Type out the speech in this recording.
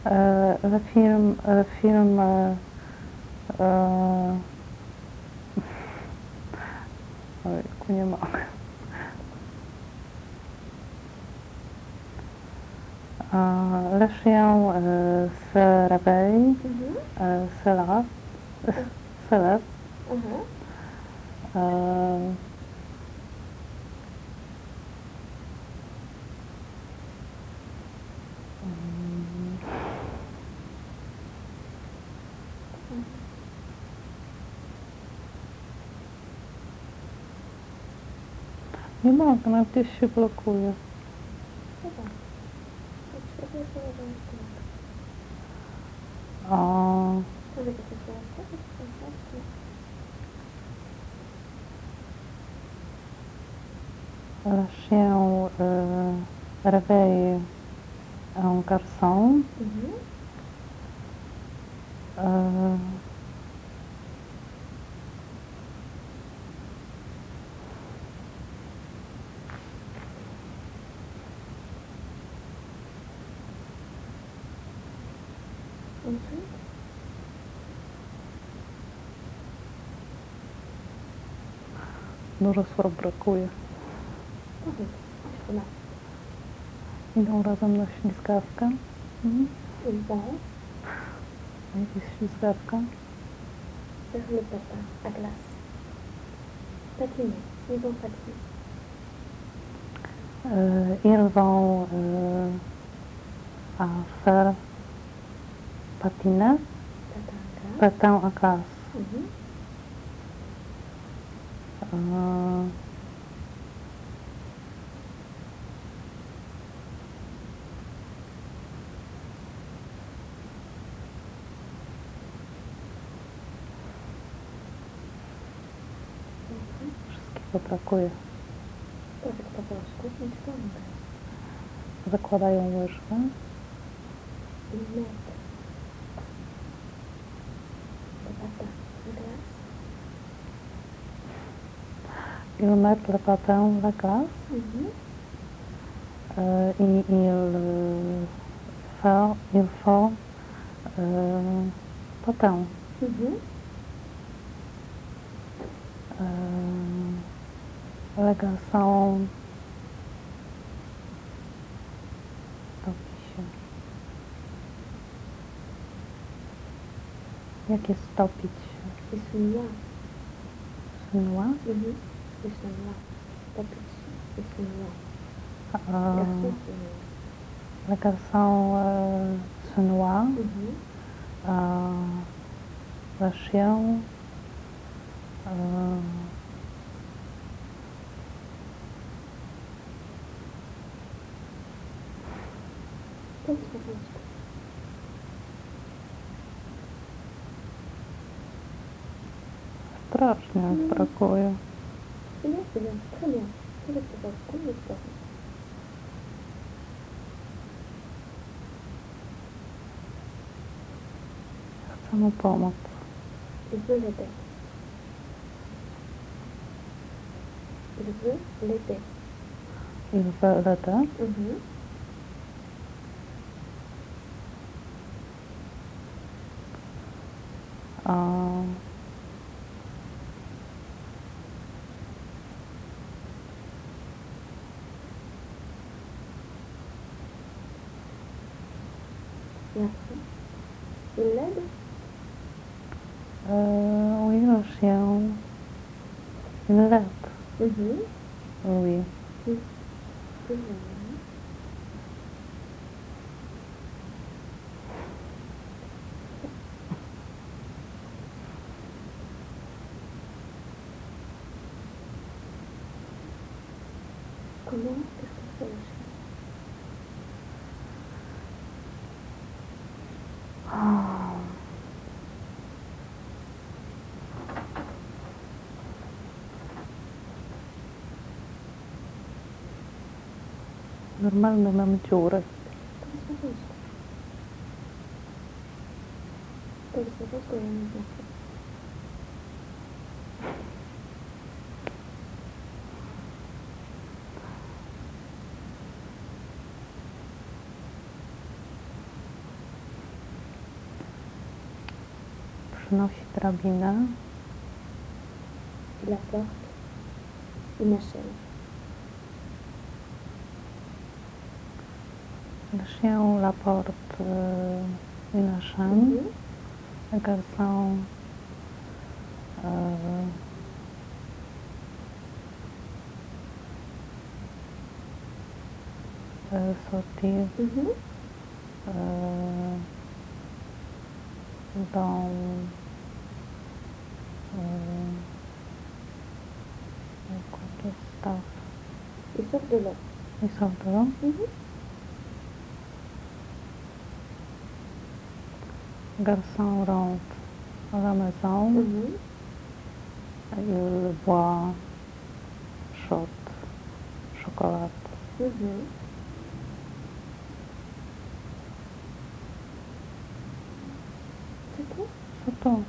le film ojejku, nie mogę. Le chien se réveille, se lève. Nie mogę, no gdzieś się blokuje. Le chien réveille un garçon. Dużo słów brakuje. Idą razem na ślizgawkę. Jest ślizgawka. Vers le patin à glace. Patiner. Ils vont patiner. Ils vont à faire patiner. Patin à glace. Wszystkiego brakuje. Zakładają łyżkę. Ils mettent le patin à glace. Et ils font patin. Le garçon topi się. Jak jest topić się? Ils se noient. Se noie? Ils se noient. Topić się. Ils se noient. Le garçon se noie. Le chien strasznie brakuje. C'est bien, très bien. Très bien. Chcę mu pomóc. Il veut l'aider. Il veut l'aider. Il veut l'aider. Et après, il l'aide. Oui, le chien, il l'aide. Oui. Comment est-ce que fait le chien? Normalne mam dziury. To jest po prostu ja nie znaczy. przynosi drabinę. Il apporte une échelle. Le chien l'apporte une chaîne. Le garçon sortir dans Il sort de l'eau. Il sort de l'eau. Le garçon rentre à la maison. Il boit chaud, chocolat. C'est tout? C'est tout.